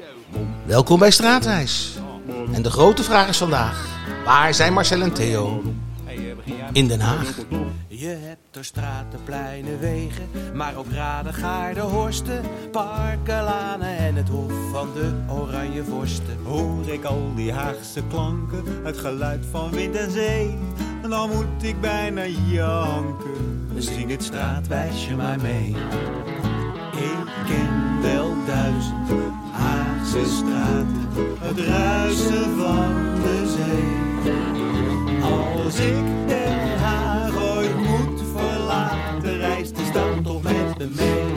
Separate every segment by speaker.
Speaker 1: Welkom bij Straatwijs. En de grote vraag is vandaag, waar zijn Marcel en Theo? In Den Haag.
Speaker 2: Je hebt er straten, pleinen, wegen, maar ook raden, gaarden, horsten, parken, lanen en het hof van de oranje vorsten.
Speaker 3: Hoor ik al die Haagse klanken, het geluid van wind en zee, dan moet ik bijna janken.
Speaker 2: Zing het straatwijsje maar mee. Ik ken wel 1000 Haagse straten,
Speaker 3: het ruisen van de zee.
Speaker 2: Als ik Den Haag ooit moet verlaten, reist de stad toch met me mee.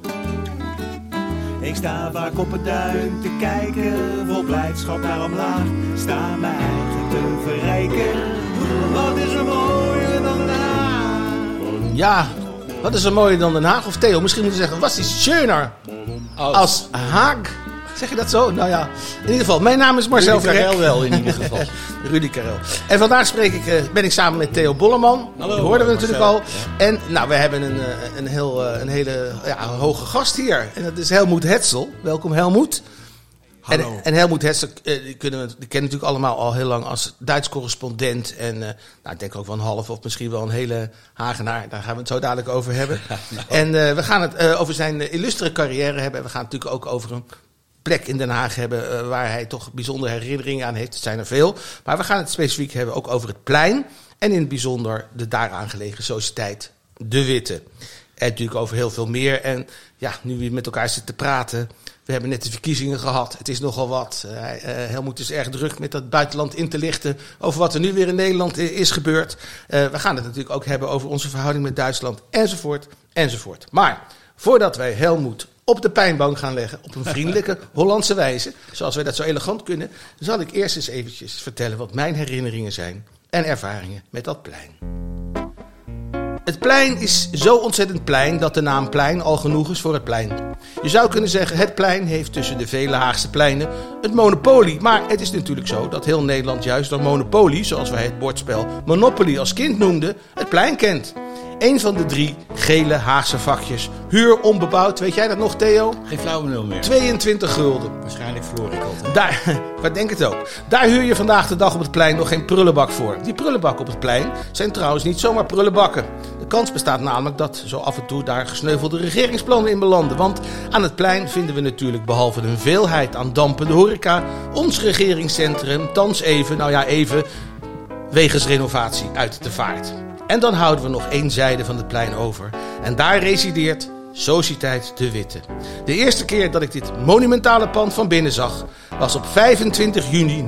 Speaker 2: Ik sta vaak op het duin te kijken, vol blijdschap naar omlaag, sta mijn eigen te verrijken. Wat is er mooier dan Den Haag?
Speaker 1: Ja, wat is er mooier dan Den Haag? Of Theo, misschien moeten we zeggen, wat is schöner als Haag? Zeg je dat zo? Nou ja, in ieder geval, mijn naam is Marcel
Speaker 4: Rudy Karel wel in ieder geval.
Speaker 1: Rudy Karel. En vandaag ben ik samen met Theo Bolleman.
Speaker 4: Hallo,
Speaker 1: die hoorden we natuurlijk
Speaker 4: Marcel.
Speaker 1: al. Ja. En nou, we hebben een hele hoge gast hier. En dat is Helmoet Hetzel. Welkom Helmoet.
Speaker 4: Hallo.
Speaker 1: En Helmoet Hetzel, die kennen natuurlijk allemaal al heel lang als Duits correspondent. En ik denk ook wel een half of misschien wel een hele Hagenaar. Daar gaan we het zo dadelijk over hebben. En we gaan het over zijn illustere carrière hebben. En we gaan het natuurlijk ook over een plek in Den Haag hebben waar hij toch bijzondere herinneringen aan heeft. Het zijn er veel. Maar we gaan het specifiek hebben ook over het plein. En in het bijzonder de daaraan gelegen sociëteit De Witte. En natuurlijk over heel veel meer. En ja, nu we met elkaar zitten te praten. We hebben net de verkiezingen gehad. Het is nogal wat. Helmoet is erg druk met dat buitenland in te lichten over wat er nu weer in Nederland is gebeurd. We gaan het natuurlijk ook hebben over onze verhouding met Duitsland enzovoort enzovoort. Maar voordat wij Helmoet op de pijnbank gaan leggen, op een vriendelijke Hollandse wijze, zoals wij dat zo elegant kunnen, zal ik eerst eens eventjes vertellen wat mijn herinneringen zijn en ervaringen met dat plein. Het plein is zo ontzettend plein dat de naam plein al genoeg is voor het plein. Je zou kunnen zeggen, het plein heeft tussen de vele Haagse pleinen het monopolie. Maar het is natuurlijk zo dat heel Nederland juist door monopolie, zoals wij het bordspel Monopoly als kind noemden, het plein kent. Een van de 3 gele Haagse vakjes. Huur onbebouwd, weet jij dat nog Theo?
Speaker 4: Geen flauwe nul meer.
Speaker 1: 22 gulden.
Speaker 4: Waarschijnlijk verloor ik altijd.
Speaker 1: Daar, ik denk het ook. Daar huur je vandaag de dag op het plein nog geen prullenbak voor. Die prullenbakken op het plein zijn trouwens niet zomaar prullenbakken. De kans bestaat namelijk dat zo af en toe daar gesneuvelde regeringsplannen in belanden. Want aan het plein vinden we natuurlijk behalve een veelheid aan dampende horeca ons regeringscentrum thans even, wegens renovatie uit de vaart. En dan houden we nog 1 zijde van het plein over. En daar resideert Sociëteit De Witte. De eerste keer dat ik dit monumentale pand van binnen zag was op 25 juni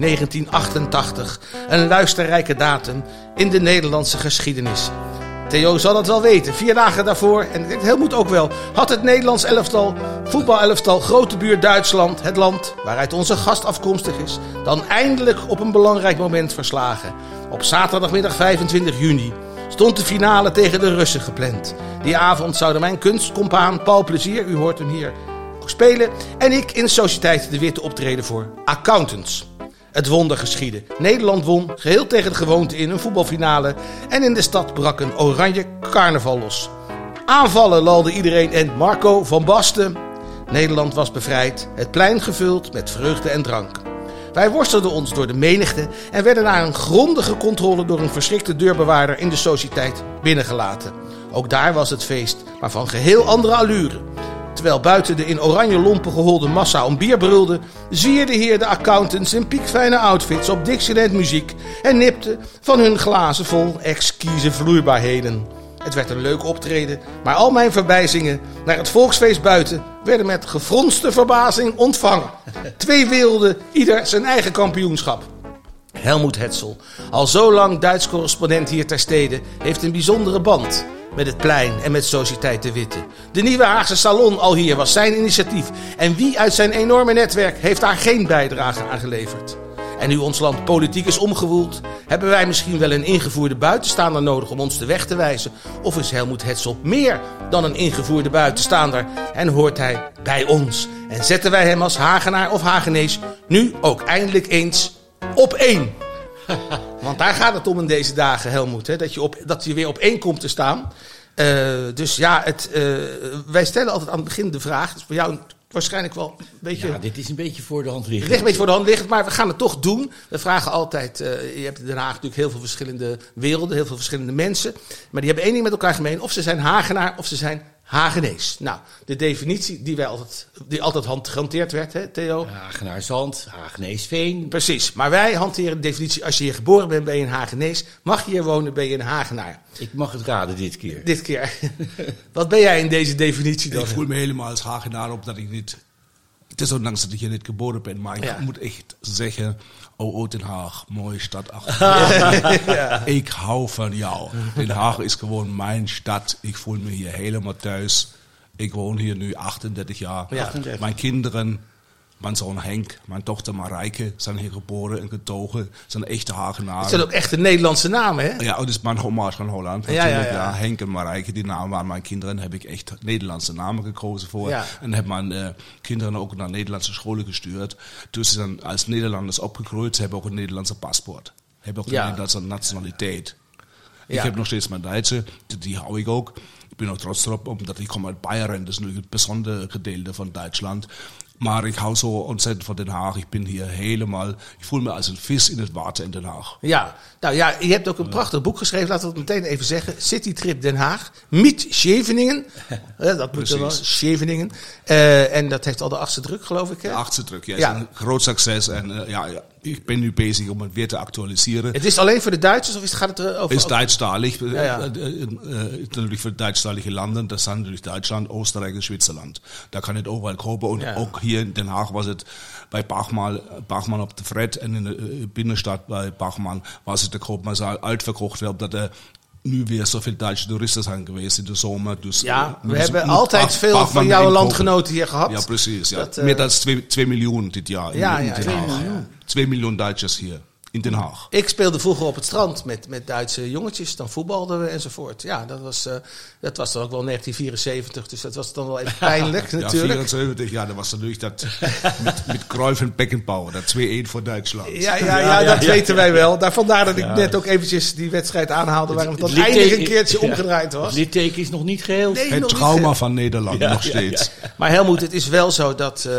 Speaker 1: 1988. Een luisterrijke datum in de Nederlandse geschiedenis. Theo zal dat wel weten. 4 dagen daarvoor, en dit Helmoet ook wel, had het Nederlands elftal, voetbalelftal, grote buur Duitsland, het land waaruit onze gast afkomstig is, dan eindelijk op een belangrijk moment verslagen. Op zaterdagmiddag 25 juni stond de finale tegen de Russen gepland. Die avond zouden mijn kunstcompaan Paul Plezier, u hoort hem hier, spelen, en ik in Sociëteit De Witte optreden voor Accountants. Het wonder geschiedde. Nederland won, geheel tegen de gewoonte in, een voetbalfinale en in de stad brak een oranje carnaval los. Aanvallen lalde iedereen en Marco van Basten. Nederland was bevrijd, het plein gevuld met vreugde en drank. Wij worstelden ons door de menigte en werden na een grondige controle door een verschrikte deurbewaarder in de sociëteit binnengelaten. Ook daar was het feest, maar van geheel andere allure. Terwijl buiten de in oranje lompen geholde massa om bier brulde, zwierden hier de accountants in piekfijne outfits op Dixieland muziek en nipten van hun glazen vol exquise vloeibaarheden. Het werd een leuk optreden, maar al mijn verbijzingen naar het volksfeest buiten werden met gefronste verbazing ontvangen. 2 wilden, ieder zijn eigen kampioenschap. Helmoet Hetzel, al zo lang Duits correspondent hier ter stede, heeft een bijzondere band met het plein en met Sociëteit De Witte. De nieuwe Haagse salon al hier was zijn initiatief. En wie uit zijn enorme netwerk heeft daar geen bijdrage aan geleverd? En nu ons land politiek is omgewoeld, hebben wij misschien wel een ingevoerde buitenstaander nodig om ons de weg te wijzen? Of is Helmoet Hetzel meer dan een ingevoerde buitenstaander en hoort hij bij ons? En zetten wij hem als Hagenaar of Hagenees nu ook eindelijk eens op 1? Want daar gaat het om in deze dagen, Helmoet, hè? Dat je weer op 1 komt te staan. Dus ja, wij stellen altijd aan het begin de vraag, dat is voor jou waarschijnlijk wel een beetje...
Speaker 4: Ja, dit is een beetje voor de hand liggend.
Speaker 1: Het ligt een beetje voor de hand liggend, maar we gaan het toch doen. We vragen altijd, je hebt in Den Haag natuurlijk heel veel verschillende werelden, heel veel verschillende mensen. Maar die hebben één ding met elkaar gemeen, of ze zijn Hagenaar of ze zijn Hagenees. Nou, de definitie die altijd gehanteerd werd, hè, Theo?
Speaker 4: Hagenaar Zand, Hagenees Veen.
Speaker 1: Precies, maar wij hanteren de definitie, als je hier geboren bent, ben je een Hagenees. Mag je hier wonen, ben je een Hagenaar.
Speaker 4: Ik mag het raden dit keer.
Speaker 1: Dit keer. Wat ben jij in deze definitie dan?
Speaker 5: Ik voel me helemaal als Hagenaar op dat ik niet... Het is ondanks dat ik hier niet geboren ben, maar ik moet echt zeggen... Oh, Den Haag, mooie stad. Ik hou van jou. Den Haag is gewoon mijn stad. Ik voel me hier helemaal thuis. Ik woon hier nu 38 jaar.
Speaker 1: Ja, 38.
Speaker 5: Mijn kinderen, mijn zoon Henk, mijn dochter Marijke zijn hier geboren en getogen. Zijn echte Hagenaren.
Speaker 1: Het zijn ook echte Nederlandse namen, hè?
Speaker 5: Ja, dat is mijn oma van Holland.
Speaker 1: Ja.
Speaker 5: Henk en Marijke, die namen waren mijn kinderen. Heb ik echt Nederlandse namen gekozen voor.
Speaker 1: Ja.
Speaker 5: En heb mijn kinderen ook naar Nederlandse scholen gestuurd. Dus ze zijn als Nederlanders opgegroeid. Ze hebben ook een Nederlandse paspoort. Hebben ook een Nederlandse nationaliteit.
Speaker 1: Ja.
Speaker 5: Ik heb nog steeds mijn Duitse, die hou ik ook. Ik ben ook trots erop, omdat ik kom uit Bayern. Dat is natuurlijk het bijzondere gedeelte van Duitsland. Maar ik hou zo ontzettend van Den Haag. Ik ben hier helemaal... Ik voel me als een vis in het water in Den Haag.
Speaker 1: Ja, nou ja, je hebt ook een prachtig boek geschreven. Laten we het meteen even zeggen. Citytrip Den Haag. Met Scheveningen. Dat moet er wel. Scheveningen. En dat heeft al de 8e druk, geloof ik. Hè?
Speaker 5: De 8e druk, ja. Is een groot succes. En ik ben nu bezig om het weer te actualiseren.
Speaker 1: Het is alleen voor de Duitsers of gaat het over...
Speaker 5: Het is Duitsstalig.
Speaker 1: Ja.
Speaker 5: Natuurlijk voor Duitsstalige landen. Dat zijn natuurlijk Duitsland, Oostenrijk en Zwitserland. Daar kan het overal kopen. En ook hier in Den Haag was het bij Bachmann op de Fred. En in de binnenstad bij Bachmann was het te koop. Maar ze uitverkocht werd, omdat er nu weer zoveel Duitse toeristen zijn geweest in de zomer. Dus,
Speaker 1: we hebben altijd veel van jouw landgenoten hier gehad.
Speaker 5: Ja, precies. Ja. Meer dan 2 miljoen dit jaar in Den Haag. 2 miljoen Duitsers hier in Den Haag.
Speaker 1: Ik speelde vroeger op het strand met Duitse jongetjes. Dan voetbalden we enzovoort. Ja, dat was dan ook wel 1974. Dus dat was dan wel even pijnlijk natuurlijk.
Speaker 5: Ja, 74. Ja, dat was natuurlijk dat met Cruyff en Beckenbauer. Dat 2-1 voor Duitsland.
Speaker 1: Ja, dat weten wij wel. Vandaar dat ik net ook eventjes die wedstrijd aanhaalde. Waarom het dan eindelijk een keertje omgedraaid was.
Speaker 4: Het litteken is nog niet geheel.
Speaker 1: Nee,
Speaker 5: het trauma van Nederland nog steeds.
Speaker 1: Ja. Maar Helmoet, het is wel zo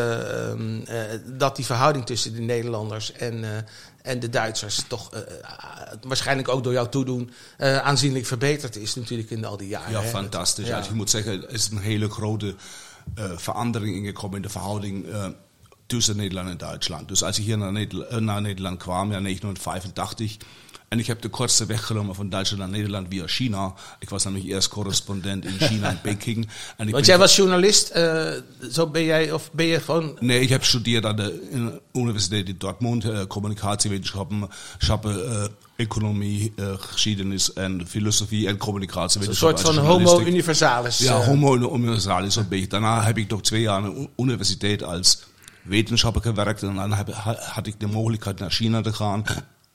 Speaker 1: dat die verhouding tussen de Nederlanders en de Duitsers toch waarschijnlijk ook door jouw toedoen aanzienlijk verbeterd is natuurlijk in al die jaren.
Speaker 5: Ja, fantastisch. Ja. Je moet zeggen, er is een hele grote verandering ingekomen in de verhouding tussen Nederland en Duitsland. Dus als ik hier naar Nederland kwam, ja, 1985... En ik heb de kortste weg genomen van Duitsland naar Nederland via China. Ik was namelijk eerst correspondent in China en Peking.
Speaker 1: Want jij was journalist, zo ben jij, of ben je gewoon...
Speaker 5: Nee, ik heb gestudeerd aan de Universiteit in Dortmund, communicatiewetenschappen, economie, geschiedenis en filosofie en communicatiewetenschappen.
Speaker 1: Een soort van homo universalis.
Speaker 5: Ja, homo universalis een beetje. Daarna heb ik nog 2 jaar aan de universiteit als wetenschapper gewerkt. En dan had ik de mogelijkheid naar China te gaan.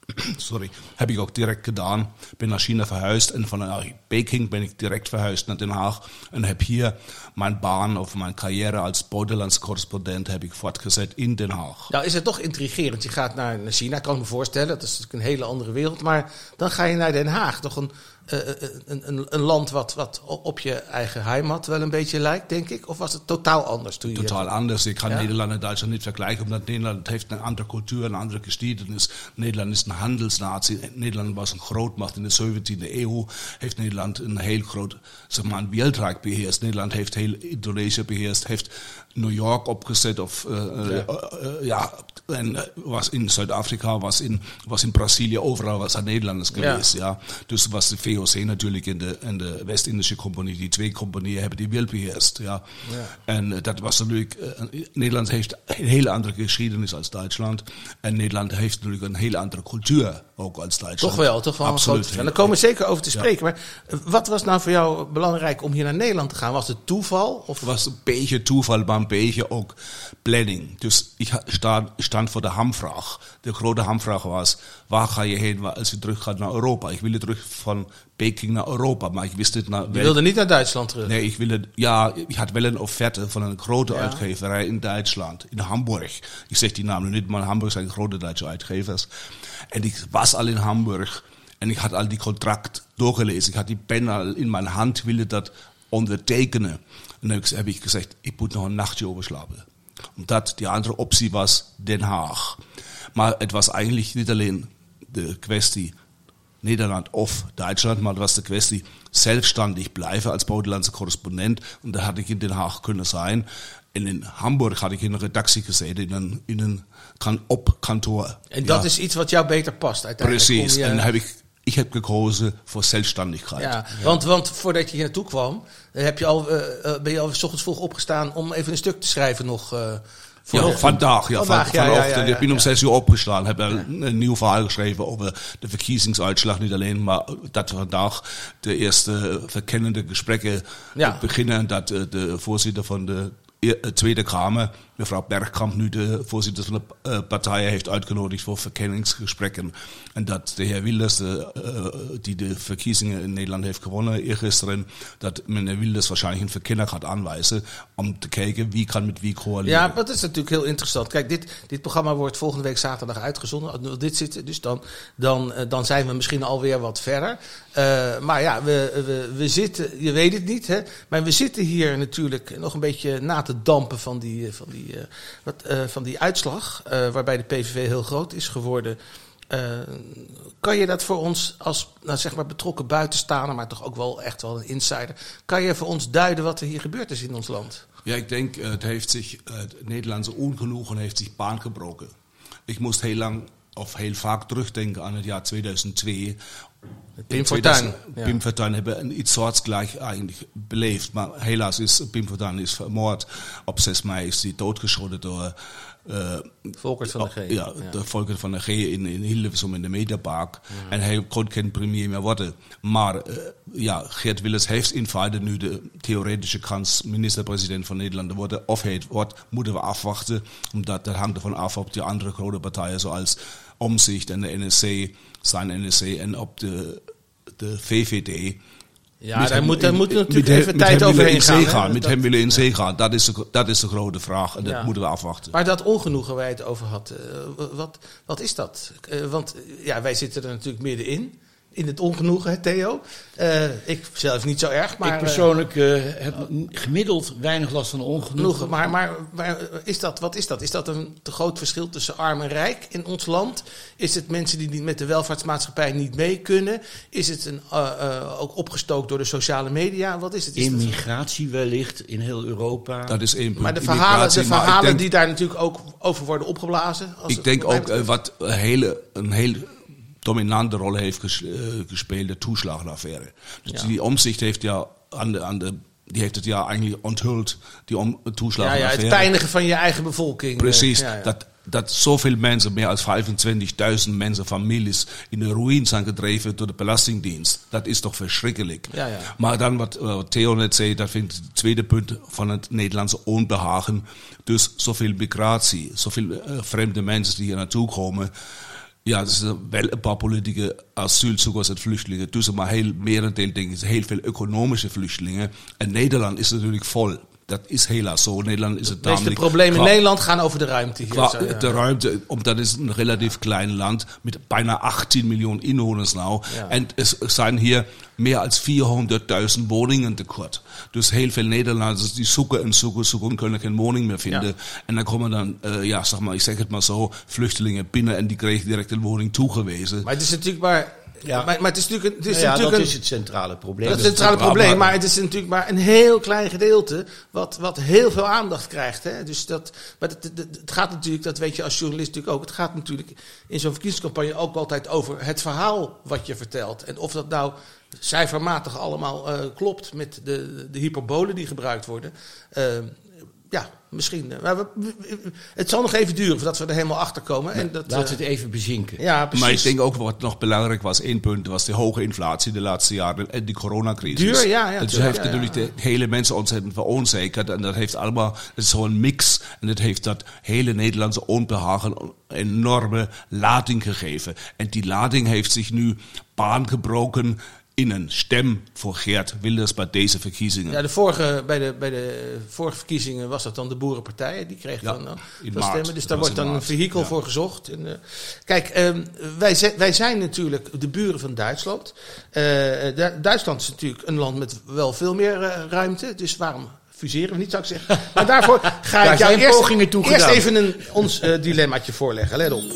Speaker 5: Heb ik ook direct gedaan. Ben naar China verhuisd en vanuit Peking ben ik direct verhuisd naar Den Haag. En heb hier mijn baan of mijn carrière als buitenlands correspondent heb ik voortgezet in Den Haag. Nou
Speaker 1: is het toch intrigerend. Je gaat naar China, kan ik me voorstellen. Dat is natuurlijk een hele andere wereld. Maar dan ga je naar Den Haag. Toch een land wat op je eigen heimat wel een beetje lijkt, denk ik? Of was het totaal anders?
Speaker 5: Totaal anders. Ik kan Nederland en Duitsland niet vergelijken, omdat Nederland heeft een andere cultuur, een andere geschiedenis. Nederland is een handelsnatie. Nederland was een grootmacht in de 17e eeuw. Heeft Nederland een heel groot, een wereldrijk beheerst. Nederland heeft heel Indonesië beheerst, heeft New York opgezet en was in Zuid-Afrika, was in Brazilië, overal was er Nederlanders geweest. Ja. Dus was de VOC natuurlijk in de West-Indische Compagnie, die 2 compagnieën hebben die wereld beheerst. Ja. En dat was natuurlijk, Nederland heeft een hele andere geschiedenis als Duitsland. En Nederland heeft natuurlijk een hele andere cultuur ook als Duitsland.
Speaker 1: Toch wel. Absoluut. En daar komen we zeker over te spreken. Maar wat was nou voor jou belangrijk om hier naar Nederland te gaan? Was het toeval? Of?
Speaker 5: Het was een beetje toeval, maar een beetje ook planning. Dus ik stand voor de hamvraag. De grote hamvraag was, waar ga je heen als je terug gaat naar Europa? Ik wilde terug van Peking naar Europa, maar ik wist het
Speaker 1: Je wilde niet naar Duitsland terug?
Speaker 5: Nee, ik had wel een offerte van een grote uitgeverij in Duitsland, in Hamburg. Ik zeg die naam nu niet, maar Hamburg zijn grote Duitse uitgevers. En ik was al in Hamburg en ik had al die contract doorgelezen. Ik had die pen al in mijn hand, wilde dat ondertekenen. En dan heb ik gezegd, ik moet nog een nachtje overslapen. Omdat die andere optie was Den Haag. Maar het was eigenlijk niet alleen de kwestie Nederland of Duitsland, maar het was de kwestie zelfstandig blijven als buitenlandse correspondent. En daar had ik in Den Haag kunnen zijn. En in Hamburg had ik in een redactie gezeten, in een op-kantoor.
Speaker 1: En dat is iets wat jou beter past uiteindelijk.
Speaker 5: Precies, en ik heb gekozen voor zelfstandigheid.
Speaker 1: Ja, want voordat je hier naartoe kwam, ben je al 's ochtends vroeg opgestaan om even een stuk te schrijven nog.
Speaker 5: Vandaag.
Speaker 1: Ja.
Speaker 5: Ik ben om 6 uur opgestaan, heb een nieuw verhaal geschreven over de verkiezingsuitslag. Niet alleen, maar dat vandaag de eerste verkennende gesprekken beginnen. Dat de voorzitter van de Tweede Kamer, mevrouw Bergkamp, nu de voorzitter van de partij heeft uitgenodigd voor verkenningsgesprekken. En dat de heer Wilders, die de verkiezingen in Nederland heeft gewonnen eergisteren, dat meneer Wilders waarschijnlijk een verkenner gaat aanwijzen om te kijken wie kan met wie coaleren.
Speaker 1: Ja, maar dat is natuurlijk heel interessant. Kijk, dit programma wordt volgende week zaterdag uitgezonden. Dit zit, dus dan zijn we misschien alweer wat verder. Maar ja, we zitten, je weet het niet, hè, maar we zitten hier natuurlijk nog een beetje na te dampen van die uitslag, waarbij de PVV heel groot is geworden. Kan je dat voor ons als zeg maar betrokken buitenstaander, maar toch ook wel echt wel een insider, kan je voor ons duiden wat er hier gebeurd is in ons land?
Speaker 5: Ja, ik denk, het Nederlandse ongenoegen heeft zich baan gebroken. Ik moest heel lang of heel vaak terugdenken aan het jaar 2002.
Speaker 1: Pim Fortuyn.
Speaker 5: Pim Fortuyn hebben iets soortgelijk eigenlijk beleefd. Maar helaas is Pim Fortuyn vermoord. Op 6 mei is hij doodgeschoten door
Speaker 1: Volkert van der G.
Speaker 5: Ja, de Volkert van der G in Hilversum in de Mediapark. En hij kon geen premier meer worden. Maar Geert Wilders heeft in feite nu de theoretische kans minister-president van Nederland te worden. Of hij het wordt, moeten we afwachten. Omdat dat hangt ervan af op die andere grote partijen zoals Omtzigt en de NSC, zijn NSC en op de VVD.
Speaker 1: Ja, daar moet natuurlijk even tijd overheen gaan.
Speaker 5: Met hem willen in zee gaan. Dat is de grote vraag en dat moeten we afwachten.
Speaker 1: Maar dat ongenoegen waar je het over had, wat is dat? Want wij zitten er natuurlijk middenin. In het ongenoegen, hè, Theo. Ik zelf niet zo erg, maar...
Speaker 4: Ik persoonlijk heb gemiddeld weinig last van ongenoegen.
Speaker 1: Maar wat is dat? Is dat een te groot verschil tussen arm en rijk in ons land? Is het mensen die niet met de welvaartsmaatschappij niet mee kunnen? Is het ook opgestookt door de sociale media? Wat is het?
Speaker 4: Immigratie wellicht in heel Europa.
Speaker 5: Dat is één punt.
Speaker 1: Maar de verhalen die daar natuurlijk ook over worden opgeblazen.
Speaker 5: Ik denk ook wat een heel dominante rol heeft gespeeld, de toeslagenaffaire. Dus die Omtzigt heeft die heeft het eigenlijk onthuld, die toeslagenaffaire.
Speaker 1: Het pijnigen van je eigen bevolking.
Speaker 5: Precies, dat zoveel mensen, meer als 25.000 mensen, families, in de ruïne zijn gedreven door de Belastingdienst. Dat is toch verschrikkelijk. Ja. Maar dan wat Theo net zei, dat vind ik het tweede punt van het Nederlandse onbehagen. Dus zoveel migratie, zoveel vreemde mensen die hier naartoe komen. Ja, er zijn wel een paar politieke asielzoekers en vluchtelingen tussen, maar heel merendeel denk ik heel veel economische vluchtelingen. En Nederland is natuurlijk vol. Dat is helaas zo. Nederland is het
Speaker 1: de meeste problemen in Nederland gaan over de ruimte hier.
Speaker 5: De ruimte, omdat het is een relatief klein land met bijna 18 miljoen inwoners nou. Ja. En er zijn hier meer als 400.000 woningen tekort. Dus heel veel Nederlanders die zoeken, kunnen geen woning meer vinden. Ja. En dan komen dan, ik zeg het maar zo, vluchtelingen binnen en die kregen direct een woning toegewezen.
Speaker 1: Maar het is natuurlijk maar... Ja. Maar het is natuurlijk
Speaker 4: dat is het centrale probleem.
Speaker 1: Dat is het centrale probleem, maar het is natuurlijk maar een heel klein gedeelte wat heel veel aandacht krijgt. Hè? Dus het gaat natuurlijk, dat weet je als journalist natuurlijk ook, het gaat natuurlijk in zo'n verkiezingscampagne ook altijd over het verhaal wat je vertelt. En of dat nou cijfermatig allemaal klopt met de hyperbolen die gebruikt worden. Misschien. Maar het zal nog even duren voordat we er helemaal achter komen.
Speaker 4: Ja, laten we het even bezinken.
Speaker 1: Ja, precies.
Speaker 5: Maar ik denk ook wat nog belangrijk was, één punt, was de hoge inflatie de laatste jaren en die coronacrisis.
Speaker 1: Duur, ja.
Speaker 5: Dus heeft natuurlijk de hele mensen ontzettend veronzekerd. En dat heeft allemaal, het is zo'n mix. En dat heeft dat hele Nederlandse onbehagen een enorme lading gegeven. En die lading heeft zich nu baan gebroken in een stem voor Geert Wilders bij deze verkiezingen.
Speaker 1: Ja, bij de vorige verkiezingen was dat dan de Boerenpartij. Die kreeg dan stemmen. Dus daar wordt dan een vehikel voor gezocht. En, kijk, wij zijn natuurlijk de buren van Duitsland. Duitsland is natuurlijk een land met wel veel meer ruimte. Dus waarom fuseren we niet, zou ik zeggen. Maar daarvoor ga
Speaker 4: Daar
Speaker 1: ik jou
Speaker 4: zijn pogingen toe
Speaker 1: eerst
Speaker 4: gedaan.
Speaker 1: even ons dilemmaatje voorleggen. Let op.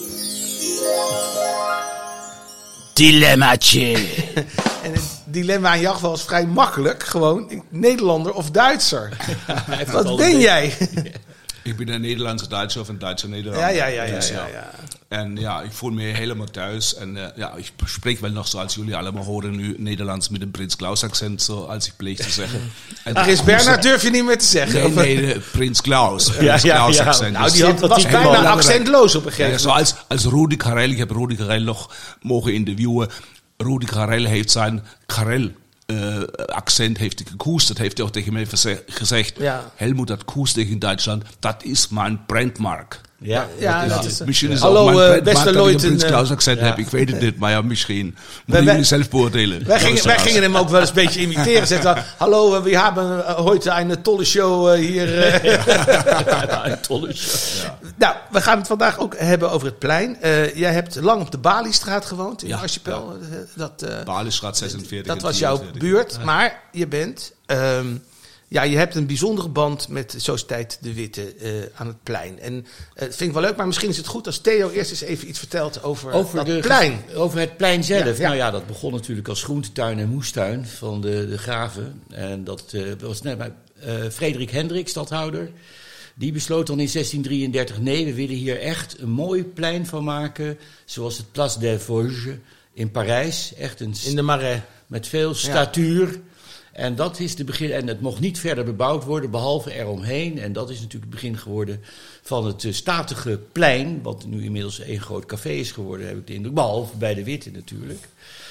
Speaker 4: Dilemmaatje.
Speaker 1: En het dilemma in jouw geval is vrij makkelijk. Gewoon Nederlander of Duitser. Wat ben jij?
Speaker 5: Ik ben een Nederlandse Duitser of een Duitse Nederlander.
Speaker 1: Ja.
Speaker 5: Dus En ja, ik voel me helemaal thuis. En ik spreek wel nog zoals jullie allemaal horen nu Nederlands met een Prins Klaus accent, zoals ik pleeg te zeggen.
Speaker 1: Prins Bernhard durf je niet meer te zeggen.
Speaker 5: Nee, Prins Klaus. Prins Klaus accent.
Speaker 1: Nou,
Speaker 5: Dus
Speaker 1: die was bijna accentloos op een gegeven moment.
Speaker 5: zoals als Rudi Carrell, ik heb Rudi Carrell nog mogen interviewen. Rudi Carrell heeft zijn accent heeft hij gekoesterd, heeft hij ook tegen mij gezegd.
Speaker 1: Ja.
Speaker 5: Helmut, dat koester in Duitsland, dat is mijn brandmark.
Speaker 4: Ja,
Speaker 1: dat is...
Speaker 5: Misschien is
Speaker 1: Hallo,
Speaker 5: ook mijn
Speaker 1: beste
Speaker 5: brandmark dat ik een
Speaker 1: Leuten,
Speaker 5: Prins Klaus accent heb. Ik weet het niet, maar ja, misschien. Moeten jullie zelf beoordelen.
Speaker 1: Wij gingen hem ook wel eens een beetje imiteren. Zeggen, hallo, we hebben heute een tolle show hier.
Speaker 4: een tolle show. Ja.
Speaker 1: Nou, we gaan het vandaag ook hebben over het plein. Jij hebt lang op de Baliestraat gewoond in Archipel.
Speaker 5: Baliestraat 46.
Speaker 1: Dat was jouw buurt, maar je bent... je hebt een bijzondere band met de Sociëteit De Witte aan het plein. En dat vind ik wel leuk, maar misschien is het goed als Theo eerst eens even iets vertelt over dat plein.
Speaker 4: Over het plein zelf.
Speaker 1: Ja.
Speaker 4: Nou ja, dat begon natuurlijk als groentetuin en moestuin van de graven. En dat was net bij Frederik Hendrik, stadhouder. Die besloot dan in 1633, nee, we willen hier echt een mooi plein van maken. Zoals het Place des Vosges in Parijs. Echt in
Speaker 1: de Marais.
Speaker 4: Met veel statuur. Ja. En dat is de begin. En het mocht niet verder bebouwd worden, behalve eromheen. En dat is natuurlijk het begin geworden van het statige plein. Wat nu inmiddels een groot café is geworden, heb ik de indruk. Behalve bij de Witte natuurlijk.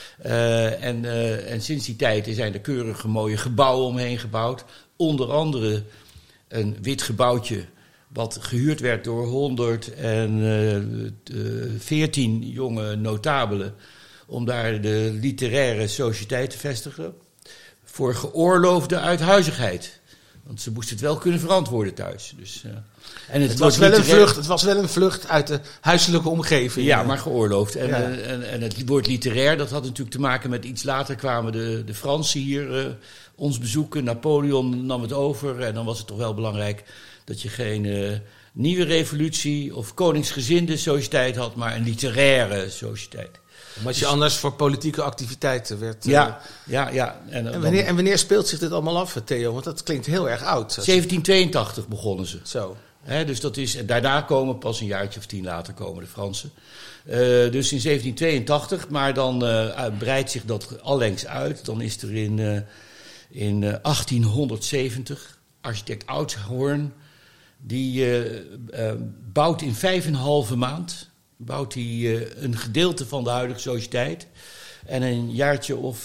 Speaker 4: En sinds die tijd zijn er keurige mooie gebouwen omheen gebouwd. Onder andere een wit gebouwtje wat gehuurd werd door 114 jonge notabelen om daar de literaire sociëteit te vestigen. Voor geoorloofde uithuizigheid. Want ze moesten het wel kunnen verantwoorden thuis. Dus, en
Speaker 1: het was wel een vlucht uit de huiselijke omgeving.
Speaker 4: Ja, maar geoorloofd. En het woord literair, dat had natuurlijk te maken met iets later kwamen de Fransen hier ons bezoeken. Napoleon nam het over. En dan was het toch wel belangrijk dat je geen nieuwe revolutie of koningsgezinde sociëteit had, maar een literaire sociëteit.
Speaker 1: Omdat je anders voor politieke activiteiten werd...
Speaker 4: Ja.
Speaker 1: En wanneer speelt zich dit allemaal af, Theo? Want dat klinkt heel erg oud.
Speaker 4: 1782 begonnen ze.
Speaker 1: Zo.
Speaker 4: Dus dat is, en daarna komen, pas een jaartje of 10 later komen de Fransen. Dus in 1782, maar dan breidt zich dat allengs uit. Dan is er in 1870 architect Oudshoorn, die bouwt in 5,5 maand... bouwt hij een gedeelte van de huidige sociëteit. En een jaartje of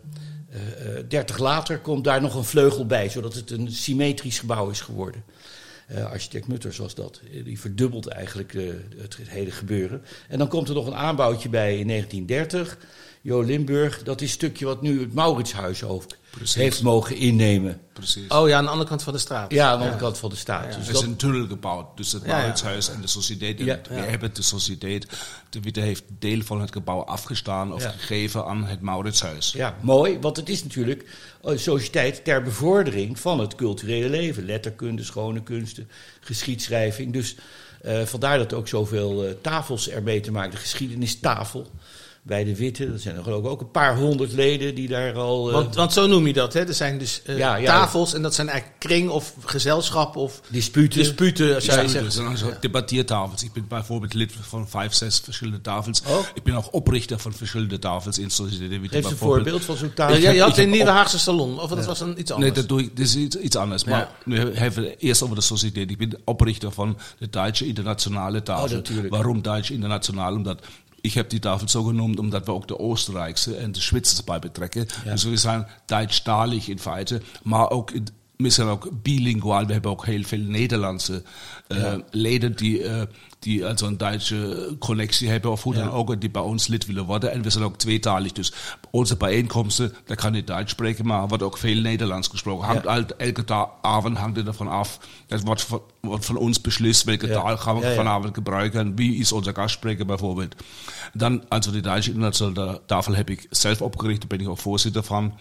Speaker 4: 30 later komt daar nog een vleugel bij, zodat het een symmetrisch gebouw is geworden. Architect Mutters was dat. Die verdubbelt eigenlijk het hele gebeuren. En dan komt er nog een aanbouwtje bij in 1930. Jo Limburg, dat is het stukje wat nu het Mauritshuis heeft mogen innemen.
Speaker 5: Precies.
Speaker 1: Oh ja, aan de andere kant van de straat.
Speaker 4: Ja, aan de andere kant van de straat.
Speaker 5: Ja. Dus er is een tunnel gebouwd tussen het Mauritshuis en de Sociëteit. We hebben de Sociëteit, de Witte heeft deel van het gebouw afgestaan of gegeven aan het Mauritshuis.
Speaker 4: Ja, mooi, want het is natuurlijk een sociëteit ter bevordering van het culturele leven. Letterkunde, schone kunsten, geschiedschrijving. Dus vandaar dat ook zoveel tafels ermee te maken. De geschiedenistafel bij de Witte. Er zijn er geloof ik ook een paar 100 leden die daar al...
Speaker 1: Want zo noem je dat, hè? Er zijn dus tafels en dat zijn eigenlijk kring of gezelschap of... Disputen, zou je zeggen.
Speaker 5: Er zijn also debattiertafels. Ik ben bijvoorbeeld lid van 5, 6 verschillende tafels. Oh. Ik ben ook oprichter van verschillende tafels in Sociëteit De Witte.
Speaker 4: Geef een voorbeeld van zo'n tafel.
Speaker 1: Ja, je had een Nieuwe Haagse Salon, of dat was iets anders?
Speaker 5: Nee, dat is iets anders. Maar nu hebben we eerst over de Sociëteit. Ik ben oprichter van de Duitse Internationale Tafel. Waarom Duitse Internationale? Omdat ich habe die Tafel so genoemd omdat we ook de Oostenrijkse en de Zwitsers bij betrekken. Ja. Dus we zijn Duitsstalig in feite, maar ook we zijn ook bilingual. We hebben ook heel veel Nederlandse leden die also een Duitse connectie hebben of hoe dan ook, die bij ons lid willen worden. En we zijn ook tweetalig. Dus onze bijeenkomsten, daar kan je Duits spreken, maar wordt ook veel Nederlands gesproken. Elke avond hangt er davon af. Het wordt van ons beslist, welke taal gaan we vanavond gebruiken en wie is onze gastspreker bijvoorbeeld. Dan, also die Duitse Internationale Tafel heb ik zelf opgericht, daar ben ik ook voorzitter van.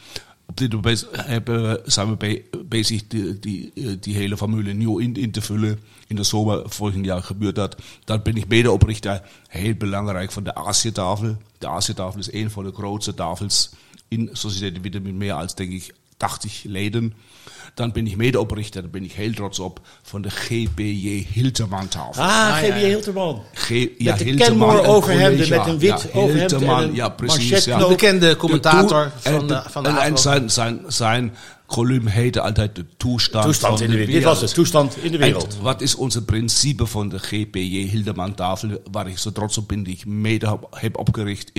Speaker 5: op dit moment zijn we bezig die hele formule nieuw in te vullen. In de zomer vorig jaar gebeurt dat. Dan ben ik medeoprichter, heel belangrijk, van de Azië-tafel. De Azië-tafel is een van de grootste tafels in Sociëteit de Witte met meer als, denk ik, 80 leden. Dan ben ik medeoprichter, daar ben ik heel trots op, van de GBJ Hilterman-tafel.
Speaker 4: GBJ Hilterman.
Speaker 5: Ja,
Speaker 4: met de
Speaker 5: Hilterman
Speaker 4: Kenmore
Speaker 5: en
Speaker 4: overhemden,
Speaker 5: collega.
Speaker 4: met een wit overhemd
Speaker 5: Hilterman,
Speaker 4: en een
Speaker 5: precies.
Speaker 1: De bekende commentator van de
Speaker 5: En
Speaker 1: AVRO.
Speaker 5: zijn column heette altijd de toestand van
Speaker 4: in de wereld. Dit was het, toestand in de wereld.
Speaker 5: En wat is onze principe van de GPJ Hilderman-tafel, waar ik zo trots op ben, die ik mede heb opgericht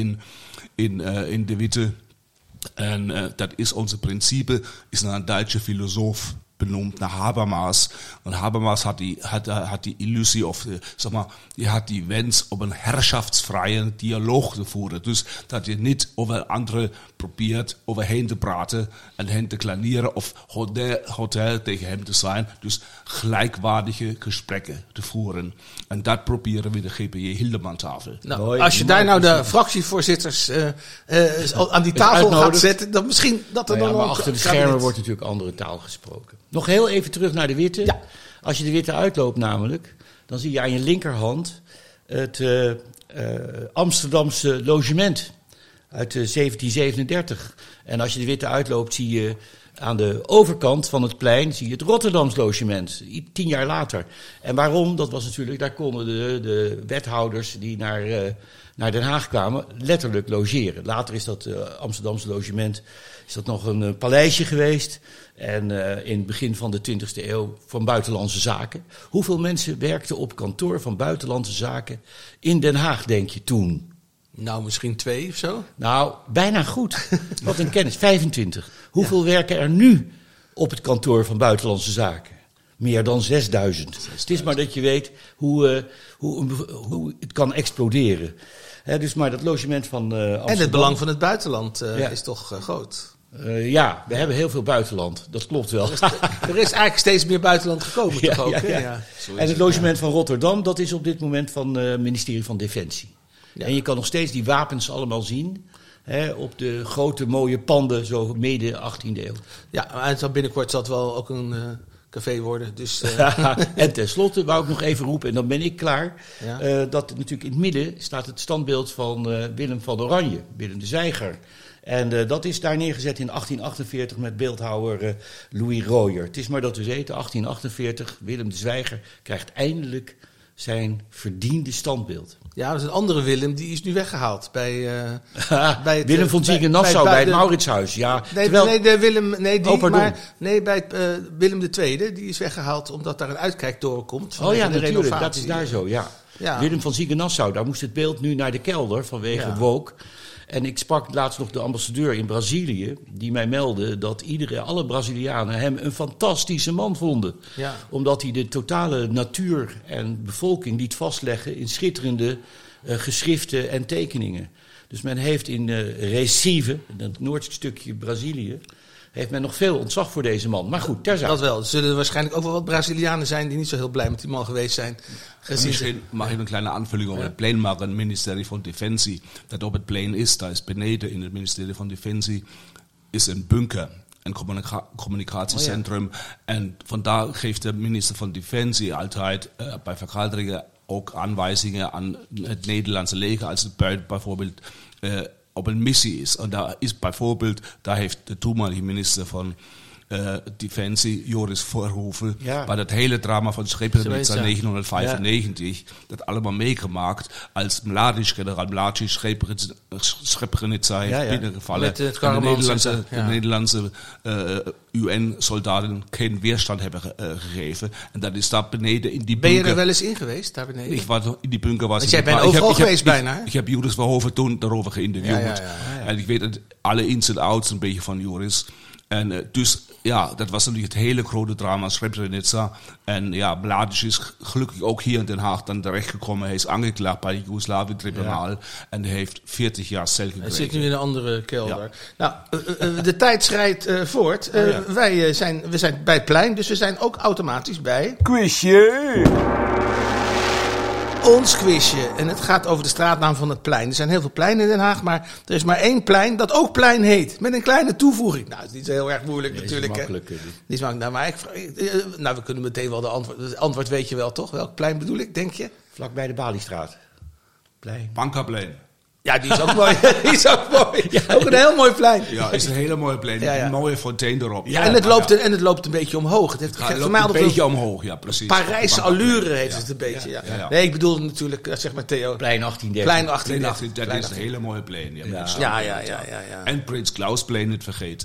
Speaker 5: in de Witte. En dat is onze principe, is naar een Duitse filosoof benoemd, naar Habermas. En Habermas had die illusie, of zeg maar, die had die wens om een herrschaftsvrije dialoog te voeren. Dus dat je niet over anderen probeert overheen te praten en hen te kleineren of hotel tegen hem te zijn. Dus gelijkwaardige gesprekken te voeren. En dat proberen we de GPJ Hilderman-tafel.
Speaker 1: Nou, als je daar nou de fractievoorzitters aan die tafel gaat zetten, dan misschien dat er dan
Speaker 4: maar
Speaker 1: ook
Speaker 4: achter de schermen wordt natuurlijk andere taal gesproken. Nog heel even terug naar de Witte.
Speaker 1: Ja.
Speaker 4: Als je de Witte uitloopt namelijk, dan zie je aan je linkerhand het Amsterdamse logement uit 1737. En als je de Witte uitloopt, zie je aan de overkant van het plein zie je het Rotterdams logement, 10 jaar later. En waarom? Dat was natuurlijk, daar konden de wethouders die naar Den Haag kwamen letterlijk logeren. Later is dat Amsterdamse logement is dat nog een paleisje geweest. En in het begin van de 20e eeuw van buitenlandse zaken. Hoeveel mensen werkten op kantoor van buitenlandse zaken in Den Haag, denk je toen?
Speaker 1: Nou, misschien 2 of zo.
Speaker 4: Nou, bijna goed. Wat een kennis. 25. Hoeveel werken er nu op het kantoor van buitenlandse zaken? Meer dan 6000. Het is maar dat je weet hoe het kan exploderen. Dus maar dat logement van Amsterdam.
Speaker 1: En het belang van het buitenland is toch groot.
Speaker 4: Ja, we hebben heel veel buitenland. Dat klopt wel.
Speaker 1: Er is eigenlijk steeds meer buitenland gekomen, toch ook?
Speaker 4: Ja. En het logement van Rotterdam, dat is op dit moment van het ministerie van Defensie. Ja. En je kan nog steeds die wapens allemaal zien op de grote mooie panden, zo midden 18e eeuw.
Speaker 1: Ja, en binnenkort zal het wel ook een café worden. Dus,
Speaker 4: En tenslotte wou ik nog even roepen, en dan ben ik klaar, dat natuurlijk in het midden staat het standbeeld van Willem van Oranje, Willem de Zwijger. En dat is daar neergezet in 1848 met beeldhouwer Louis Royer. Het is maar dat we weten, 1848, Willem de Zwijger krijgt eindelijk zijn verdiende standbeeld.
Speaker 1: Ja, dat is een andere Willem, die is nu weggehaald bij het,
Speaker 4: Willem von Siegen-Nassau bij het Mauritshuis. Ja,
Speaker 1: nee, bij Willem II, die is weggehaald omdat daar een uitkijktoren komt.
Speaker 4: Oh ja, natuurlijk, dat is daar zo, ja. Willem von Siegen-Nassau, daar moest het beeld nu naar de kelder vanwege woke. En ik sprak laatst nog de ambassadeur in Brazilië, die mij meldde dat alle Brazilianen hem een fantastische man vonden. Ja. Omdat hij de totale natuur en bevolking liet vastleggen in schitterende geschriften en tekeningen. Dus men heeft in Recife, het noordelijke stukje Brazilië, heeft men nog veel ontzag voor deze man. Maar goed, terzijde.
Speaker 1: Dat wel. Er zullen waarschijnlijk ook wel wat Brazilianen zijn die niet zo heel blij met die man geweest zijn.
Speaker 5: Misschien mag ik een kleine aanvulling over het plein maken. Het ministerie van Defensie, dat op het plein is, daar is beneden in het ministerie van Defensie, is een bunker, een communicatiecentrum. En vandaar geeft de minister van Defensie altijd bij vergaderingen ook aanwijzingen aan het Nederlandse leger, als het bijvoorbeeld op een missie is. En daar is bijvoorbeeld, daar heeft de toenmalige minister van Defensie, Joris Verhoeven, bij dat hele drama van Srebrenica 1995, dat allemaal meegemaakt, als generaal Mladic Srebrenica heeft binnengevallen. De Nederlandse UN-soldaten geen weerstand hebben gegeven. En dat is daar beneden in die bunker.
Speaker 1: Ben je er wel eens in geweest, daar beneden?
Speaker 5: Ik was in die bunker.
Speaker 1: Jij bent overal geweest bijna.
Speaker 5: Ik heb Joris Verhoeven toen daarover geïnterviewd. En ik weet alle ins en outs een beetje van Joris. En dus ja, dat was natuurlijk het hele grote drama Srebrenica. En ja, Mladic is gelukkig ook hier in Den Haag dan terechtgekomen. Hij is aangeklaagd bij het Joegoslavië-tribunaal. En hij heeft 40 jaar cel gekregen.
Speaker 1: Hij zit nu in een andere kelder. Ja. Nou, de tijd schrijdt voort. We zijn bij het plein, dus we zijn ook automatisch bij...
Speaker 2: Quizje!
Speaker 1: Ons quizje. En het gaat over de straatnaam van het plein. Er zijn heel veel pleinen in Den Haag, maar er is maar één plein dat ook plein heet. Met een kleine toevoeging. Nou, dat is niet zo heel erg moeilijk natuurlijk.
Speaker 4: Is makkelijk,
Speaker 1: hè. Die is makkelijk. Maar we kunnen meteen wel de antwoord. Het antwoord weet je wel, toch? Welk plein bedoel ik, denk je?
Speaker 4: Vlakbij de Baliestraat. Plein.
Speaker 5: Bankaplein.
Speaker 1: Ja, die is ook mooi. Die is ook mooi. Ja, ook een heel mooi plein.
Speaker 5: Ja, is een hele mooie plein.
Speaker 1: Ja.
Speaker 5: Een mooie fontein erop.
Speaker 1: Ja, en het loopt een beetje omhoog. Het
Speaker 5: loopt een beetje omhoog, ja, precies.
Speaker 1: Parijse allure heeft het een beetje. Ja. Nee, ik bedoel natuurlijk, zeg maar Theo.
Speaker 4: Plein 1830.
Speaker 1: Plein 1830.
Speaker 5: Dat is een hele mooie plein.
Speaker 1: Ja.
Speaker 5: En Prins Klausplein niet vergeten.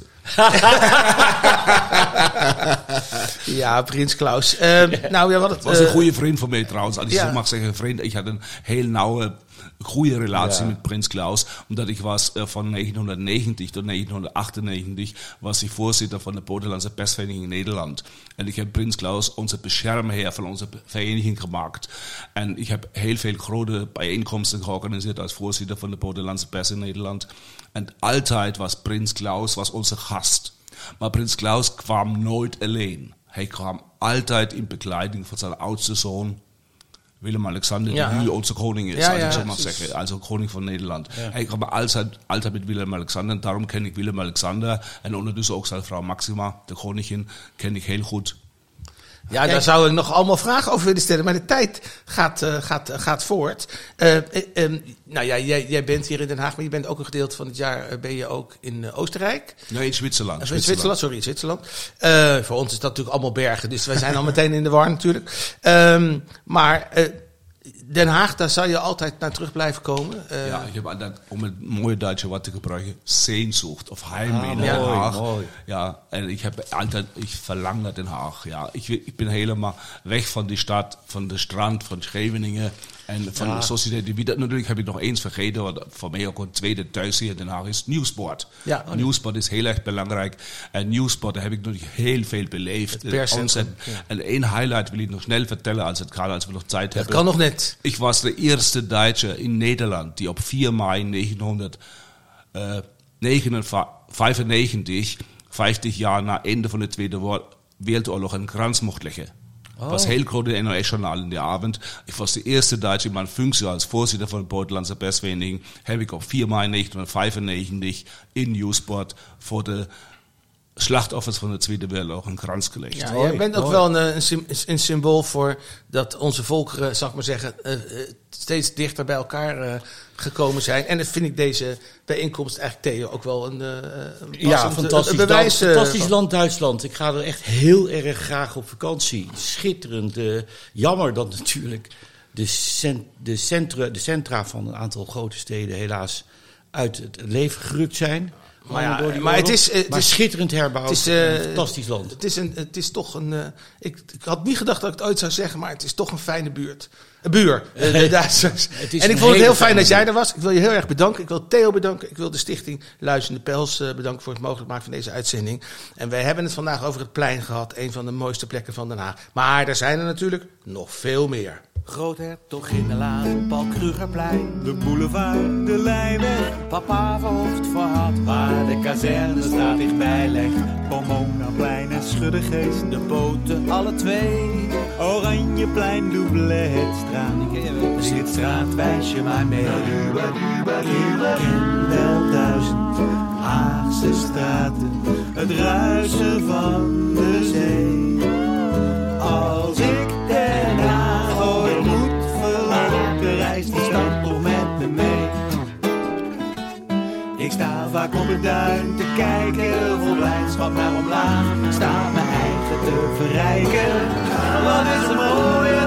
Speaker 1: Ja, Prins Klaus. Nou, ja, wat het
Speaker 5: was een goede vriend van mij trouwens. Als ik zo mag zeggen, vriend. Ik had een heel nauwe, goede relatie met Prins Klaus. Omdat ik was van 1990 tot 1998 was ik voorzitter van de Buitenlandse Persvereniging in Nederland. En ik heb Prins Klaus onze beschermheer van onze vereniging gemaakt. En ik heb heel veel grote bijeenkomsten georganiseerd als voorzitter van de Buitenlandse Pers in Nederland. En altijd was Prins Klaus onze gast. Maar Prins Klaus kwam nooit alleen. Hij kwam altijd in begeleiding van zijn oudste zoon, Willem-Alexander, die nu onze koning is, als ik zo mag zeggen. Also koning van Nederland. Ja. Hij kwam altijd met Willem-Alexander. En daarom ken ik Willem-Alexander. En ondertussen ook zijn vrouw Maxima, de koningin, ken ik heel goed.
Speaker 1: Ja, daar zou ik nog allemaal vragen over willen stellen. Maar de tijd gaat voort. Nou ja, jij bent hier in Den Haag, maar je bent ook een gedeelte van het jaar ben je ook in Oostenrijk.
Speaker 5: Nee, in Zwitserland.
Speaker 1: In Zwitserland. Voor ons is dat natuurlijk allemaal bergen, dus wij zijn al meteen in de war natuurlijk. Maar Den Haag, daar zal je altijd naar terug blijven komen.
Speaker 5: Ja, ik heb altijd, om het mooie Duitse woord te gebruiken, Sehnsucht of Heimweh in Den Haag.
Speaker 4: Mooi.
Speaker 5: Ja, en ik verlang naar Den Haag. Ja, ik ben helemaal weg van die stad, van de strand, van Scheveningen. En van de sociëteit. Natuurlijk heb ik nog eens vergeten, wat voor mij ook een tweede thuis hier in Den Haag is, Nieuwsport. Ja, Nieuwsport is heel erg belangrijk. En Nieuwsport, daar heb ik natuurlijk heel veel beleefd. En één highlight wil ik nog snel vertellen, als we nog tijd hebben.
Speaker 1: Dat kan nog net.
Speaker 5: Ik was de eerste Duitser in Nederland die op 4 mei 1995, 50 jaar na einde van de Tweede Wereldoorlog, een krans mocht leggen. Het was heel groot in het NOS-journaal in de avond. Ik was de eerste Duitser in mijn functie als voorzitter van de Buitenlandse Persvereniging. Heb ik op 4 mei 1995 in Nieuwsport voor de slachtoffers van de Tweede Wereldoorlog een krans gelegd.
Speaker 1: Ja, jij bent ook wel een symbool voor dat onze volkeren, zal ik maar zeggen, steeds dichter bij elkaar gekomen zijn. En dat vind ik deze bijeenkomst eigenlijk, Theo, ook wel een
Speaker 4: fantastisch
Speaker 1: bewijs.
Speaker 4: Fantastisch land Duitsland. Ik ga er echt heel erg graag op vakantie. Schitterend. Jammer dat natuurlijk de centra van een aantal grote steden helaas uit het leven gerukt zijn.
Speaker 1: Maar het is
Speaker 4: schitterend herbouwd. Fantastisch land.
Speaker 1: Het is toch een. Ik had niet gedacht dat ik het ooit zou zeggen, maar het is toch een fijne buurt. Buur, de Duitsers. En ik vond het heel fijn dat jij er was. Ik wil je heel erg bedanken. Ik wil Theo bedanken. Ik wil de stichting Luisterende Pels bedanken voor het mogelijk maken van deze uitzending. En wij hebben het vandaag over het plein gehad. Een van de mooiste plekken van Den Haag. Maar er zijn er natuurlijk nog veel meer.
Speaker 2: Groothertoginnelaan, Paul Krugerplein,
Speaker 3: De boulevard, de Lijnweg,
Speaker 2: Papa Voogd voor had, waar de kazerne staat dichtbij legt.
Speaker 3: Pomonaaplein en Schuddegeest,
Speaker 2: De poten, alle twee,
Speaker 3: Oranjeplein, Doubletstraat.
Speaker 2: Zing het straatwijsje maar mee. Ik ken wel 1000 Haagse straten, het ruisen van de zee. Als ik Den Haag ooit moet verlaten, reist die stad toch met me mee. Ik sta vaak op het duin te kijken, vol blijdschap naar omlaag. Sta mijn eigen te verrijken, wat is er mooier